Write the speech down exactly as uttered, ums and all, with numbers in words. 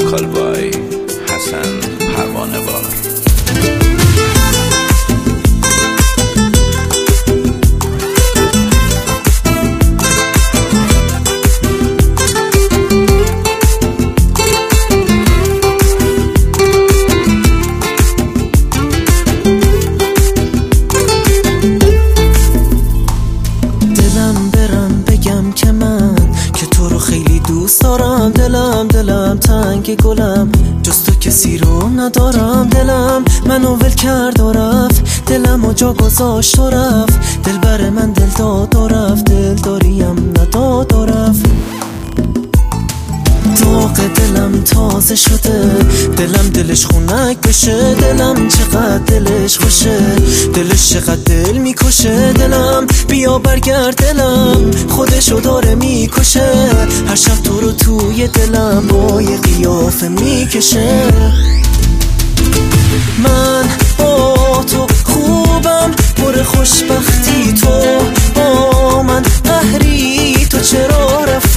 وکال بای حسن پروانه‌وار. که من که تو رو خیلی دوست دارم، دلم دلم تنگ گلم، جز تو کسی رو ندارم. دلم منو ول کرد و رفت، دلم و جا گذاشت و رفت، دل بر من دل داد و رفت، دل داریم نداد و رفت. داغ دلم تازه شده، دلم دلش خونک بشه، دلم چقدر دلش خوشه، دلش چقدر دل میکشه. دلم بیا برگرد، دلم خودشو داره میکشه، هر شب تو رو توی دلم با یه قیافه میکشه. من با تو خوبم، پر خوشبختی تو با من قهری، تو چرا رفتی؟